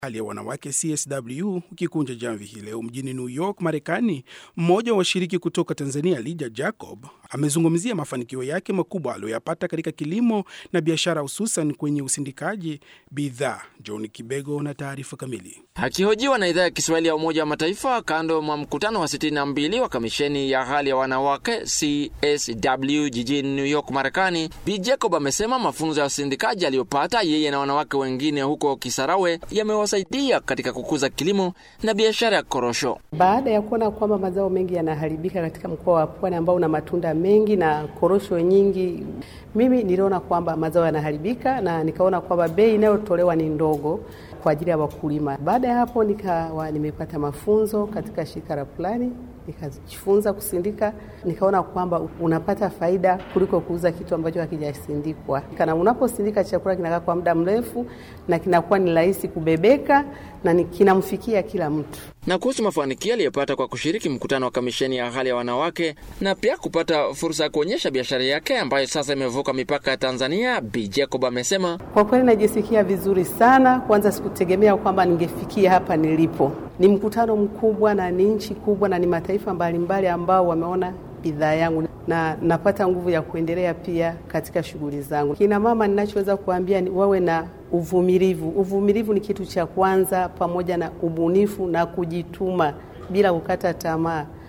Hali ya wanawake CSW ukikunja jamvi hii leo mjini New York, Marekani. Mmoja wa washiriki kutoka Tanzania, Lydia Jacob, amezungumzia mafanikio yake makubwa aliyoyapata katika kilimo na biashara, hususan kwenye usindikaji bidhaa. John Kibego na taarifa kamili. Akihojiwa na idhaa ya Kiswahili ya Umoja wa Mataifa kando mwa mkutano wa 62 wa kamisheni ya hali ya wanawake CSW jijini New York, Marekani, Bi Jacob amesema mafunzo ya usindikaji aliyopata yeye na wanawake wengine huko Kisarawe yamewasaidia katika kukuza kilimo na biashara ya korosho. Baada ya kuona kwamba mazao mengi yanaharibika katika mkoa wa Pwani ambao una matunda mengi na korosho nyingi, mimi niliona kwamba mazao yanaharibika na nikaona kwamba bei inayotolewa ni ndogo kwa ajili ya wakulima. Baada ya hapo nikawa nimepata mafunzo katika shirika la Plani, nikajifunza kusindika, nikaona kwamba unapata faida kuliko kuuza kitu ambacho hakijasindikwa. Kana unaposindika chakula kinakaa kwa muda mrefu na kinakuwa ni rahisi kubebeka na kinamfikia kila mtu. Na kuhusu mafanikio aliyopata kwa kushiriki mkutano wa kamisheni ya hali ya wanawake na pia kupata fursa ya kuonyesha biashara yake ambayo sasa imevuka mipaka ya Tanzania, Bi Jacob amesema, kwa kweli najisikia vizuri sana. Kwanza sikutegemea kwamba ningefikia hapa nilipo. Ni mkutano mkubwa na ni nchi kubwa na ni mataifa mbalimbali ambao wameona bidhaa yangu na napata nguvu ya kuendelea pia katika shughuli zangu. Kina mama, ninachoweza kuambia ni wawe na uvumilivu. Uvumilivu ni kitu cha kwanza, pamoja na ubunifu na kujituma bila kukata tamaa.